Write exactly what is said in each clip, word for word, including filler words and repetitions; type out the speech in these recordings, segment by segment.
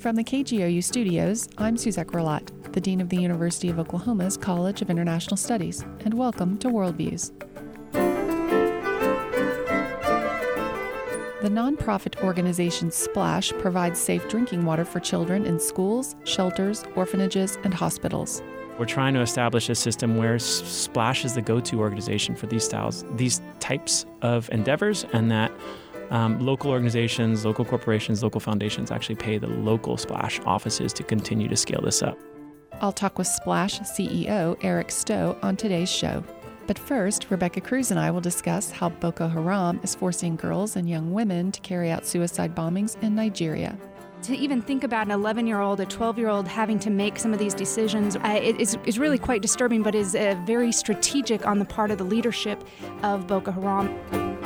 From the K G O U studios, I'm Suzette Grelot, the Dean of the University of Oklahoma's College of International Studies, and welcome to Worldviews. The nonprofit organization Splash provides safe drinking water for children in schools, shelters, orphanages, and hospitals. We're trying to establish a system where Splash is the go-to organization for these styles, these types of endeavors, and that um, local organizations, local corporations, local foundations actually pay the local Splash offices to continue to scale this up. I'll talk with Splash C E O Eric Stowe on today's show. But first, Rebecca Cruz and I will discuss how Boko Haram is forcing girls and young women to carry out suicide bombings in Nigeria. To even think about an eleven-year-old, a twelve-year-old having to make some of these decisions uh, it is, is really quite disturbing, but is uh, very strategic on the part of the leadership of Boko Haram.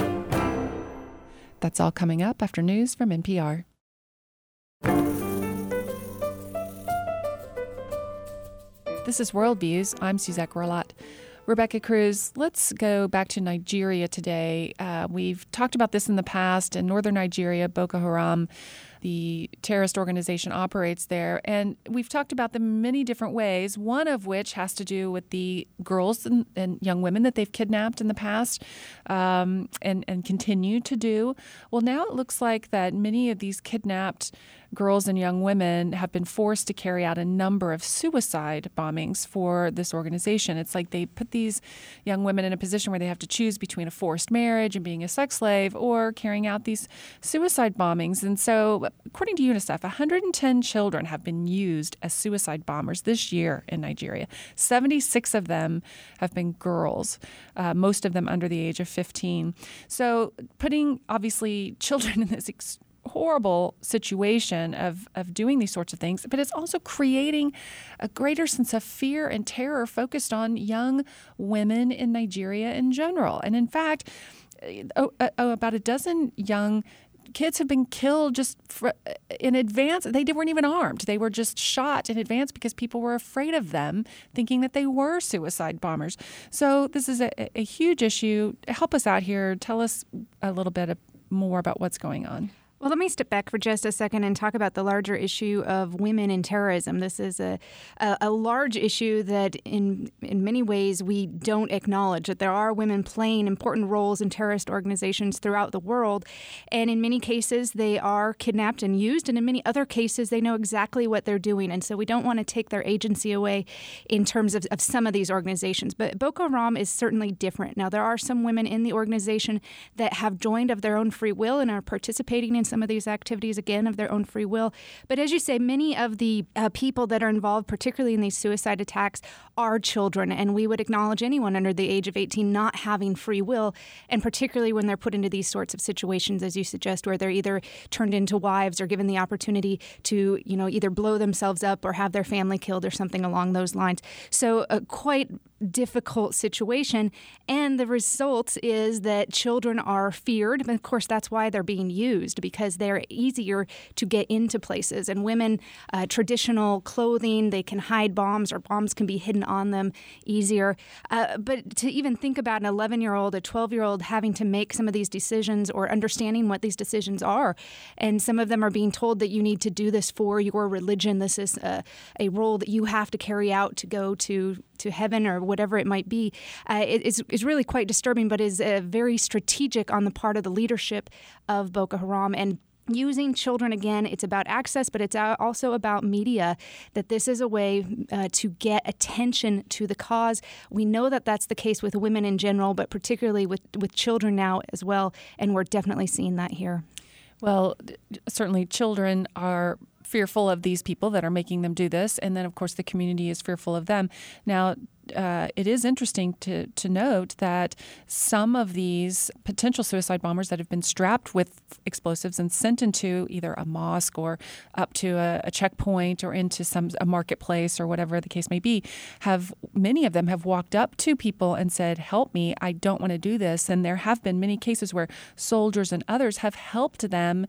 That's all coming up after news from N P R. This is Worldviews. I'm Suzette Grelot. Rebecca Cruz, let's go back to Nigeria today. Uh, we've talked about this in the past. In northern Nigeria, Boko Haram, the terrorist organization, operates there. And we've talked about them many different ways, one of which has to do with the girls and, and young women that they've kidnapped in the past um, and, and continue to do. Well, now it looks like that many of these kidnapped girls and young women have been forced to carry out a number of suicide bombings for this organization. It's like they put these young women in a position where they have to choose between a forced marriage and being a sex slave or carrying out these suicide bombings. And so, according to UNICEF, one hundred ten children have been used as suicide bombers this year in Nigeria. seventy-six of them have been girls, uh, most of them under the age of fifteen. So putting, obviously, children in this ex- horrible situation of, of doing these sorts of things, but it's also creating a greater sense of fear and terror focused on young women in Nigeria in general. And in fact, oh, oh, about a dozen young kids have been killed just for, in advance. They weren't even armed. They were just shot in advance because people were afraid of them, thinking that they were suicide bombers. So this is a, a huge issue. Help us out here. Tell us a little bit more about what's going on. Well, let me step back for just a second and talk about the larger issue of women in terrorism. This is a, a, a large issue that in in many ways we don't acknowledge, that there are women playing important roles in terrorist organizations throughout the world. And in many cases, they are kidnapped and used. And in many other cases, they know exactly what they're doing. And so we don't want to take their agency away in terms of, of some of these organizations. But Boko Haram is certainly different. Now, there are some women in the organization that have joined of their own free will and are participating in some of these activities, again, of their own free will. But as you say, many of the uh, people that are involved, particularly in these suicide attacks, are children. And we would acknowledge anyone under the age of eighteen not having free will, and particularly when they're put into these sorts of situations, as you suggest, where they're either turned into wives or given the opportunity to, you know, either blow themselves up or have their family killed or something along those lines. So uh, quite difficult situation. And the result is that children are feared. And of course, that's why they're being used, because they're easier to get into places. And women, uh, traditional clothing, they can hide bombs, or bombs can be hidden on them easier. Uh, but to even think about an eleven-year-old, a twelve-year-old having to make some of these decisions or understanding what these decisions are. And some of them are being told that you need to do this for your religion. This is a, a role that you have to carry out to go to to heaven or whatever it might be. Uh, it is, is really quite disturbing, but is uh, very strategic on the part of the leadership of Boko Haram. And using children, again, it's about access, but it's also about media, that this is a way uh, to get attention to the cause. We know that that's the case with women in general, but particularly with, with children now as well, and we're definitely seeing that here. Well, certainly children are fearful of these people that are making them do this. And then, of course, the community is fearful of them. Now, uh, it is interesting to, to note that some of these potential suicide bombers that have been strapped with explosives and sent into either a mosque or up to a, a checkpoint or into some a marketplace or whatever the case may be, have many of them have walked up to people and said, "Help me, I don't want to do this." And there have been many cases where soldiers and others have helped them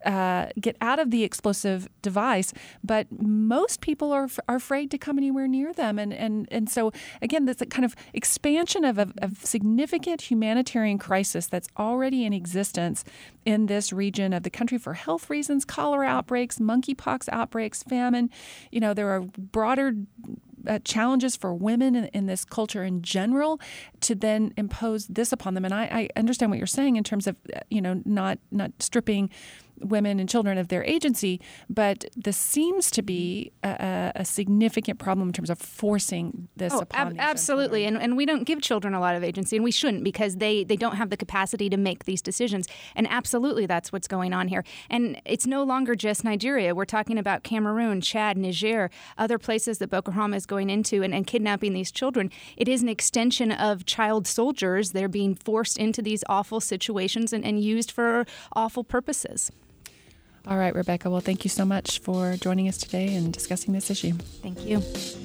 uh, get out of the explosive device, but most people are, are afraid to come anywhere near them. And, and, and so, again, that's a kind of expansion of a of significant humanitarian crisis that's already in existence in this region of the country for health reasons, cholera outbreaks, monkeypox outbreaks, famine. You know, there are broader Uh, challenges for women in, in this culture in general to then impose this upon them. And I, I understand what you're saying in terms of, you know, not not stripping women and children of their agency, but this seems to be a, a significant problem in terms of forcing this oh, upon ab- these absolutely. And, and we don't give children a lot of agency, and we shouldn't, because they, they don't have the capacity to make these decisions. And absolutely, that's what's going on here. And it's no longer just Nigeria. We're talking about Cameroon, Chad, Niger, other places that Boko Haram is going into and, and kidnapping these children. It is an extension of child soldiers. They're being forced into these awful situations and, and used for awful purposes. All right, Rebecca. Well, thank you so much for joining us today and discussing this issue. Thank you.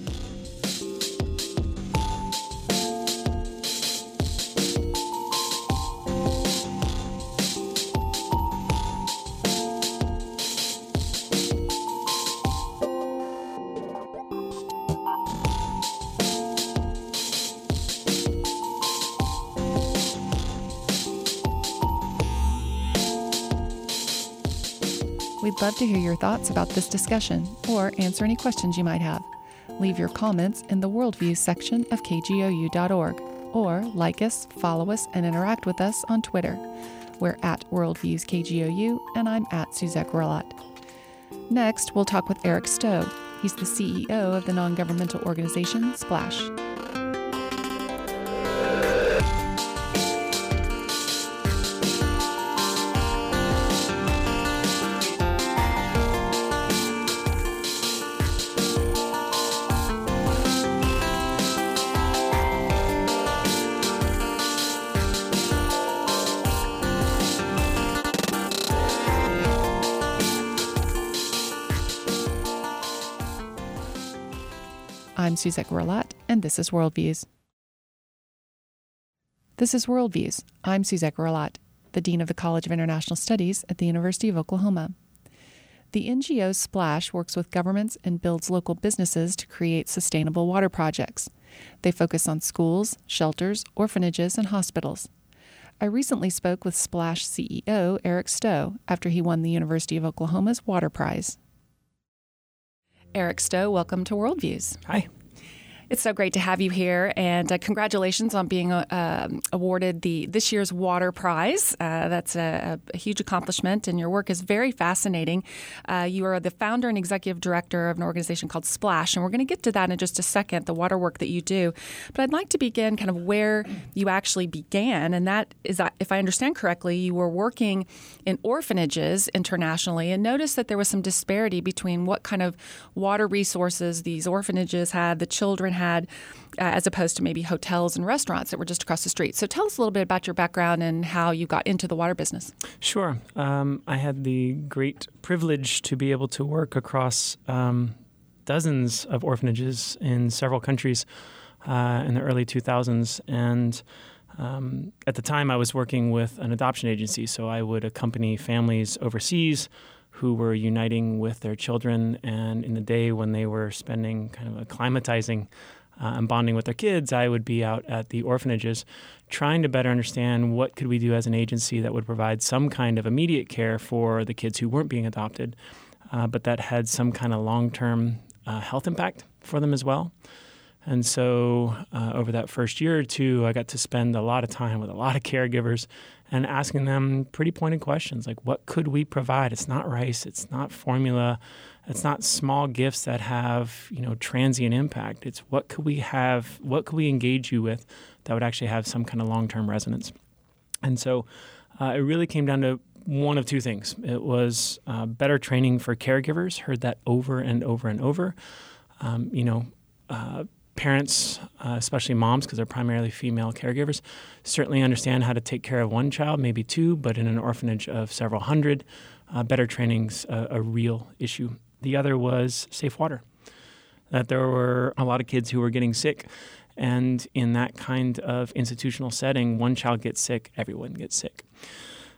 We'd love to hear your thoughts about this discussion or answer any questions you might have. Leave your comments in the Worldviews section of K G O U dot org, or like us, follow us, and interact with us on Twitter. We're at Worldviews K G O U, and I'm at Suzette Grelot. Next, we'll talk with Eric Stowe. He's the C E O of the non-governmental organization Splash. I'm Suzette Grelot, and this is Worldviews. This is Worldviews. I'm Suzette Grelot, the Dean of the College of International Studies at the University of Oklahoma. The N G O Splash works with governments and builds local businesses to create sustainable water projects. They focus on schools, shelters, orphanages, and hospitals. I recently spoke with Splash C E O Eric Stowe after he won the University of Oklahoma's Water Prize. Eric Stowe, welcome to Worldviews. Hi. It's so great to have you here, and uh, congratulations on being uh, awarded the this year's Water Prize. Uh, that's a, a huge accomplishment, and your work is very fascinating. Uh, you are the founder and executive director of an organization called Splash, and we're going to get to that in just a second, the water work that you do. But I'd like to begin kind of where you actually began, and that is, if I understand correctly, you were working in orphanages internationally and noticed that there was some disparity between what kind of water resources these orphanages had, the children had, uh, as opposed to maybe hotels and restaurants that were just across the street. So tell us a little bit about your background and how you got into the water business. Sure. Um, I had the great privilege to be able to work across um, dozens of orphanages in several countries uh, in the early two thousands. And um, at the time, I was working with an adoption agency, so I would accompany families overseas who were uniting with their children, and in the day when they were spending kind of acclimatizing uh, and bonding with their kids, I would be out at the orphanages trying to better understand what could we do as an agency that would provide some kind of immediate care for the kids who weren't being adopted, uh, but that had some kind of long-term uh, health impact for them as well. And so uh, over that first year or two, I got to spend a lot of time with a lot of caregivers and asking them pretty pointed questions like, what could we provide? It's not rice. It's not formula. It's not small gifts that have, you know, transient impact. It's what could we have, what could we engage you with that would actually have some kind of long-term resonance? And so uh, it really came down to one of two things. It was uh, better training for caregivers, heard that over and over and over. Um, you know, uh, Parents, uh, especially moms, because they're primarily female caregivers, certainly understand how to take care of one child, maybe two, but in an orphanage of several hundred, uh, better training's a, a real issue. The other was safe water, that there were a lot of kids who were getting sick, and in that kind of institutional setting, one child gets sick, everyone gets sick.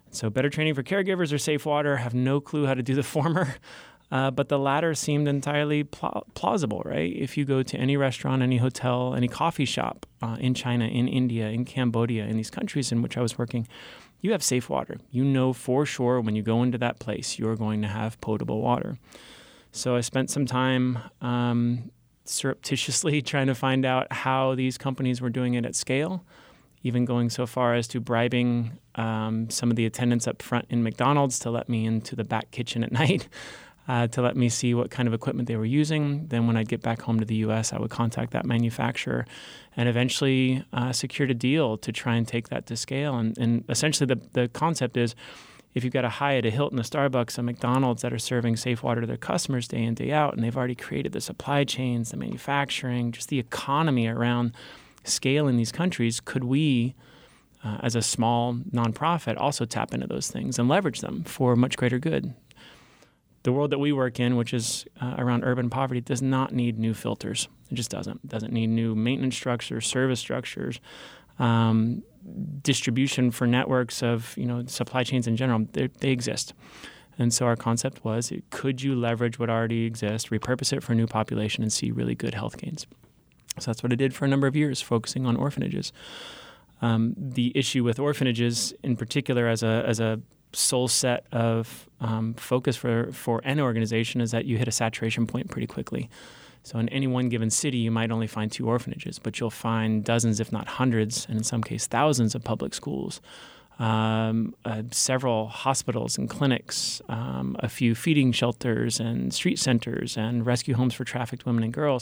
So better training for caregivers or safe water, have no clue how to do the former. Uh, but the latter seemed entirely pl- plausible, right? If you go to any restaurant, any hotel, any coffee shop uh, in China, in India, in Cambodia, in these countries in which I was working, you have safe water. You know for sure when you go into that place, you're going to have potable water. So I spent some time um, surreptitiously trying to find out how these companies were doing it at scale, even going so far as to bribing um, some of the attendants up front in McDonald's to let me into the back kitchen at night. Uh, to let me see what kind of equipment they were using. Then when I'd get back home to the U S, I would contact that manufacturer and eventually uh, secured a deal to try and take that to scale. And, and essentially the, the concept is if you've got a Hyatt, a Hilton, a Starbucks, a McDonald's that are serving safe water to their customers day in, day out, and they've already created the supply chains, the manufacturing, just the economy around scale in these countries, could we, uh, as a small nonprofit, also tap into those things and leverage them for much greater good? The world that we work in, which is uh, around urban poverty, does not need new filters. It just doesn't. It doesn't need new maintenance structures, service structures, um, distribution for networks of, you know, supply chains in general. They exist. And so our concept was, could you leverage what already exists, repurpose it for a new population, and see really good health gains? So that's what I did for a number of years, focusing on orphanages. Um, the issue with orphanages, in particular, as a as a sole set of um, focus for, for an organization, is that you hit a saturation point pretty quickly. So in any one given city, you might only find two orphanages, but you'll find dozens, if not hundreds, and in some cases thousands of public schools, um, uh, several hospitals and clinics, um, a few feeding shelters and street centers and rescue homes for trafficked women and girls.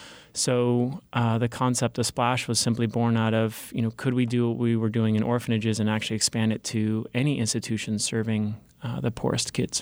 So uh, the concept of Splash was simply born out of, you know, could we do what we were doing in orphanages and actually expand it to any institution serving uh, the poorest kids?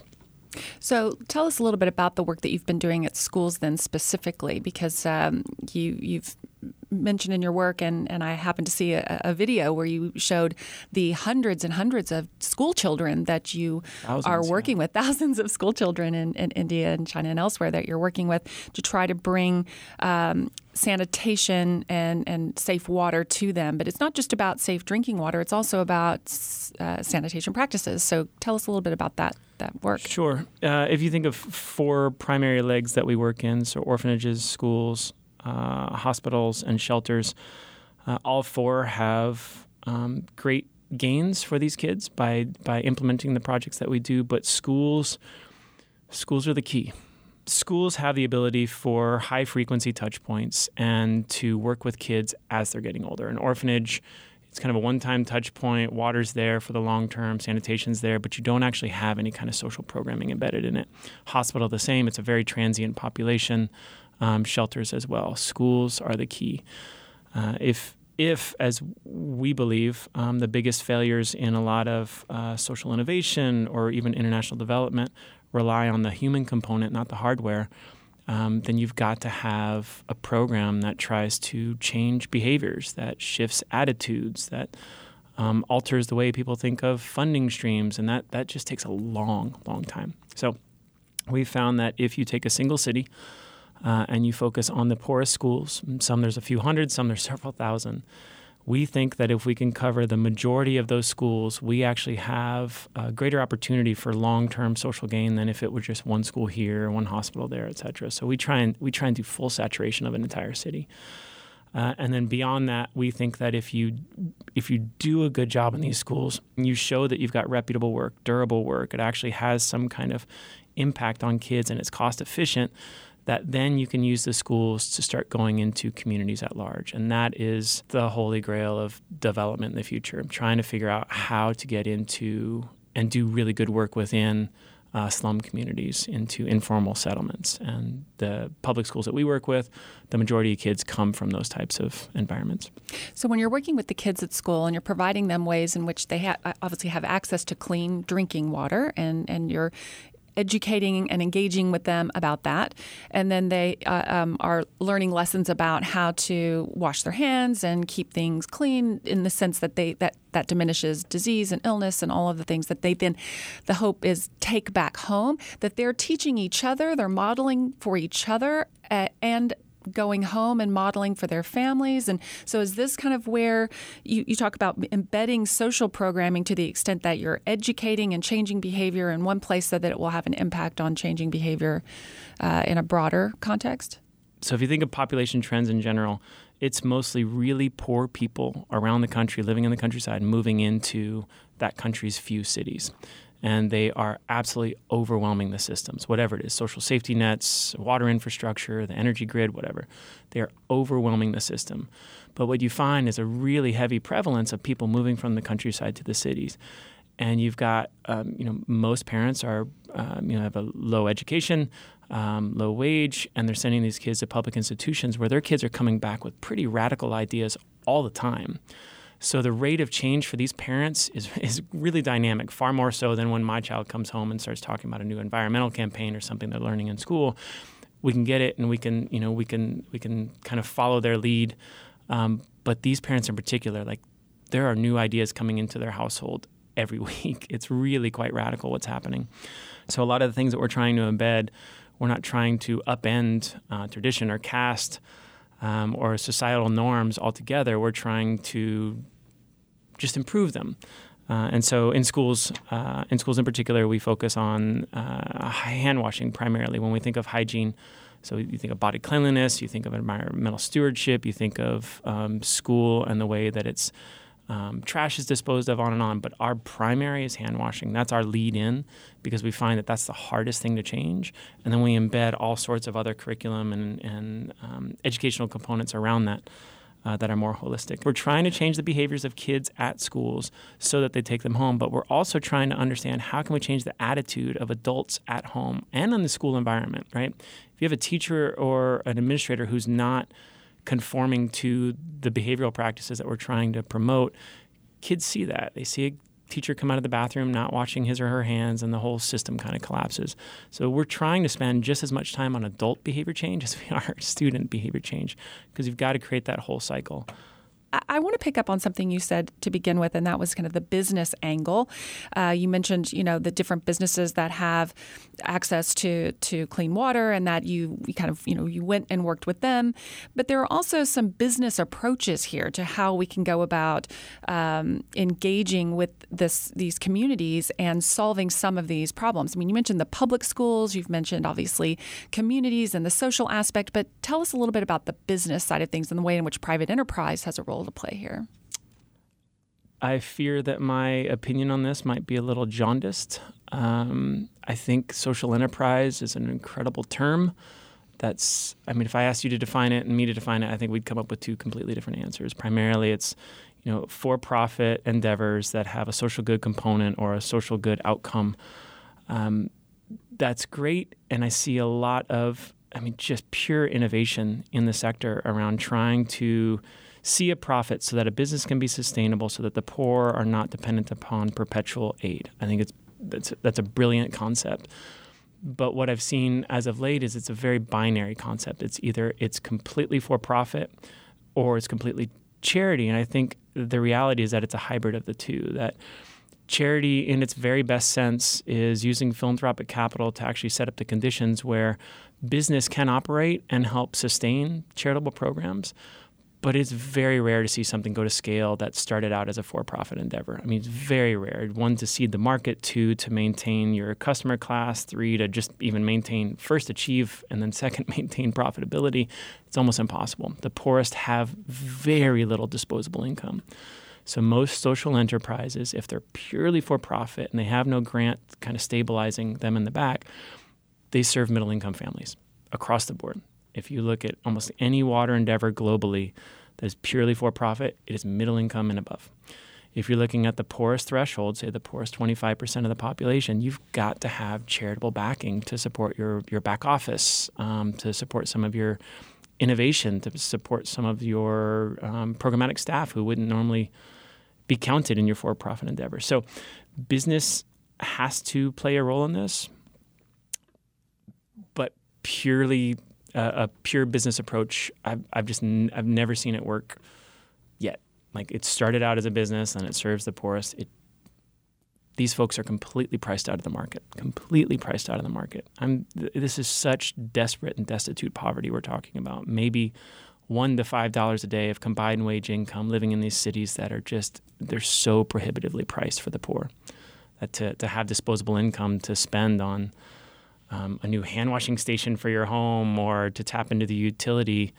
So tell us a little bit about the work that you've been doing at schools then specifically, because um, you, you've mentioned in your work, and, and I happened to see a, a video where you showed the hundreds and hundreds of school children that you thousands, are working yeah. with, thousands of school children in, in India and China and elsewhere that you're working with to try to bring um, sanitation and, and safe water to them. But it's not just about safe drinking water, it's also about uh, sanitation practices. So tell us a little bit about that. that work. Sure. Uh, if you think of four primary legs that we work in, so orphanages, schools, uh, hospitals, and shelters, uh, all four have um, great gains for these kids by by implementing the projects that we do. But schools, schools are the key. Schools have the ability for high frequency touch points and to work with kids as they're getting older. An orphanage, it's kind of a one-time touch point. Water's there for the long term, sanitation's there, but you don't actually have any kind of social programming embedded in it. Hospital, the same. It's a very transient population. Um, shelters as well. Schools are the key. Uh, if, if, as we believe, um, the biggest failures in a lot of uh, social innovation or even international development rely on the human component, not the hardware, Um, then you've got to have a program that tries to change behaviors, that shifts attitudes, that um, alters the way people think of funding streams, and that, that just takes a long, long time. So we found that if you take a single city uh, and you focus on the poorest schools, some there's a few hundred, some there's several thousand, we think that if we can cover the majority of those schools, we actually have a greater opportunity for long-term social gain than if it were just one school here, one hospital there, et cetera. So we try and we try and do full saturation of an entire city. Uh, and then beyond that, we think that if you if you do a good job in these schools, you show that you've got reputable work, durable work, it actually has some kind of impact on kids and it's cost efficient, that then you can use the schools to start going into communities at large. And that is the holy grail of development in the future, trying to figure out how to get into and do really good work within uh, slum communities, into informal settlements. And the public schools that we work with, the majority of kids come from those types of environments. So when you're working with the kids at school and you're providing them ways in which they ha- obviously have access to clean drinking water, and, and you're educating and engaging with them about that. And then they uh, um, are learning lessons about how to wash their hands and keep things clean, in the sense that they that, that diminishes disease and illness and all of the things that they then, the hope is, take back home, that they're teaching each other, they're modeling for each other, uh, and going home and modeling for their families? And so is this kind of where you, you talk about embedding social programming to the extent that you're educating and changing behavior in one place so that it will have an impact on changing behavior uh, in a broader context? So if you think of population trends in general, it's mostly really poor people around the country living in the countryside moving into that country's few cities. And they are absolutely overwhelming the systems, whatever it is, social safety nets, water infrastructure, the energy grid, whatever. They are overwhelming the system. But what you find is a really heavy prevalence of people moving from the countryside to the cities. And you've got, um, you know, most parents are, um, you know, have a low education, um, low wage, and they're sending these kids to public institutions where their kids are coming back with pretty radical ideas all the time. So the rate of change for these parents is is really dynamic, far more so than when my child comes home and starts talking about a new environmental campaign or something they're learning in school. We can get it, and we can, you know, we can we can kind of follow their lead. Um, but these parents in particular, like, there are new ideas coming into their household every week. It's really quite radical what's happening. So a lot of the things that we're trying to embed, we're not trying to upend uh, tradition or caste um, or societal norms altogether. We're trying to just improve them. Uh, and so in schools, uh, in schools in particular, we focus on uh, hand washing primarily when we think of hygiene. So you think of body cleanliness, you think of environmental stewardship, you think of um, school and the way that it's Um, trash is disposed of, on and on, but our primary is hand washing. That's our lead in because we find that that's the hardest thing to change. And then we embed all sorts of other curriculum and, and um, educational components around that uh, that are more holistic. We're trying to change the behaviors of kids at schools so that they take them home, but we're also trying to understand how can we change the attitude of adults at home and in the school environment, right? If you have a teacher or an administrator who's not conforming to the behavioral practices that we're trying to promote, kids see that. They see a teacher come out of the bathroom not washing his or her hands, and the whole system kind of collapses. So we're trying to spend just as much time on adult behavior change as we are student behavior change, because you've got to create that whole cycle. I want to pick up on something you said to begin with, and that was kind of the business angle. Uh, you mentioned, you know, the different businesses that have access to to clean water, and that you, you kind of, you know, you went and worked with them. But there are also some business approaches here to how we can go about um, engaging with this these communities and solving some of these problems. I mean, you mentioned the public schools, you've mentioned obviously communities and the social aspect, but tell us a little bit about the business side of things and the way in which private enterprise has a role to play here. I fear that my opinion on this might be a little jaundiced. Um, I think social enterprise is an incredible term. That's, I mean, if I asked you to define it and me to define it, I think we'd come up with two completely different answers. Primarily, it's, you know, for-profit endeavors that have a social good component or a social good outcome. Um, that's great, and I see a lot of, I mean, just pure innovation in the sector around trying to see a profit so that a business can be sustainable, so that the poor are not dependent upon perpetual aid. I think it's that's that's a brilliant concept. But what I've seen as of late is it's a very binary concept. It's either it's completely for profit or it's completely charity. And I think the reality is that it's a hybrid of the two, that charity in its very best sense is using philanthropic capital to actually set up the conditions where business can operate and help sustain charitable programs. But it's very rare to see something go to scale that started out as a for-profit endeavor. I mean, it's very rare. One, to seed the market. Two, to maintain your customer class. Three, to just even maintain, first achieve, and then second, maintain profitability. It's almost impossible. The poorest have very little disposable income. So most social enterprises, if they're purely for-profit and they have no grant kind of stabilizing them in the back, they serve middle-income families across the board. If you look at almost any water endeavor globally that is purely for profit, it is middle income and above. If you're looking at the poorest threshold, say the poorest twenty-five percent of the population, you've got to have charitable backing to support your, your back office, um, to support some of your innovation, to support some of your um, programmatic staff who wouldn't normally be counted in your for-profit endeavor. So business has to play a role in this, but purely Uh, a pure business approach, I've, I've just n- I've never seen it work yet. Like, it started out as a business and it serves the poorest. It these folks are completely priced out of the market, completely priced out of the market. I'm, this is such desperate and destitute poverty we're talking about. Maybe one to five dollars a day of combined wage income living in these cities that are just, they're so prohibitively priced for the poor. That to, to have disposable income to spend on um, a new hand washing station for your home, or to tap into the utility,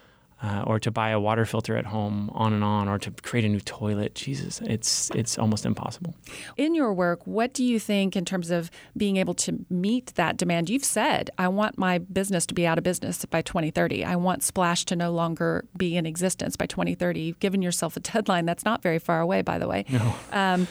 Uh, or to buy a water filter at home, on and on, or to create a new toilet. Jesus, it's it's almost impossible. In your work, what do you think in terms of being able to meet that demand? You've said, I want my business to be out of business by twenty thirty. I want Splash to no longer be in existence by twenty thirty. You've given yourself a deadline that's not very far away, by the way. No. Um,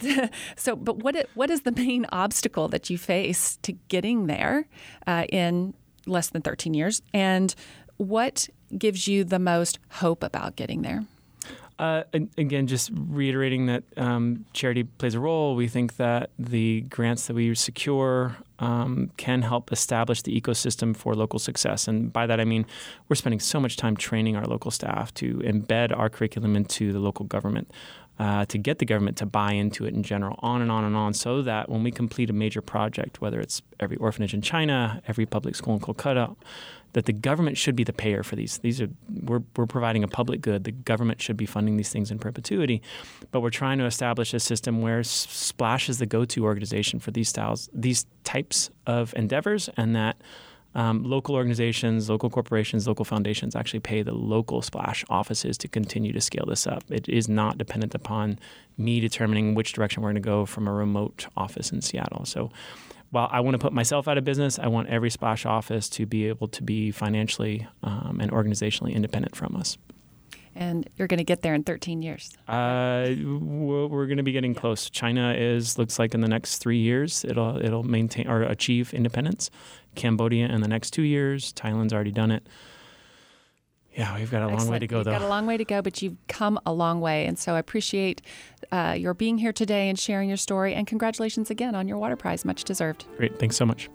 so, but what what is the main obstacle that you face to getting there uh, in less than thirteen years? And what gives you the most hope about getting there? Uh, again, just reiterating that um, charity plays a role. We think that the grants that we secure um, can help establish the ecosystem for local success. And by that, I mean we're spending so much time training our local staff to embed our curriculum into the local government, uh, to get the government to buy into it in general, on and on and on, so that when we complete a major project, whether it's every orphanage in China, every public school in Kolkata, that the government should be the payer for these. These are we're we're providing a public good. The government should be funding these things in perpetuity, but we're trying to establish a system where Splash is the go-to organization for these styles, these types of endeavors, and that um, local organizations, local corporations, local foundations actually pay the local Splash offices to continue to scale this up. It is not dependent upon me determining which direction we're going to go from a remote office in Seattle. So, while I want to put myself out of business, I want every Splash office to be able to be financially um, and organizationally independent from us. And you're going to get there in thirteen years. Uh, we're we're going to be getting close. China is looks like in the next three years it'll it'll maintain or achieve independence. Cambodia in the next two years. Thailand's already done it. Yeah, we've got a long Excellent. way to go, You've though. got a long way to go, but you've come a long way. And so I appreciate uh, your being here today and sharing your story. And congratulations again on your Water Prize. Much deserved. Great. Thanks so much.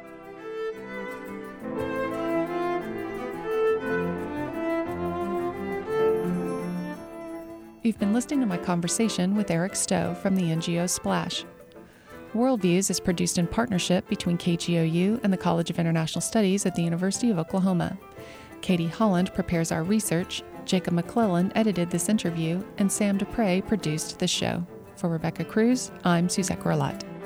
You've been listening to my conversation with Eric Stowe from the N G O Splash. Worldviews is produced in partnership between K G O U and the College of International Studies at the University of Oklahoma. Katie Holland prepares our research, Jacob McClellan edited this interview, and Sam Dupre produced this show. For Rebecca Cruz, I'm Suzette Grollat.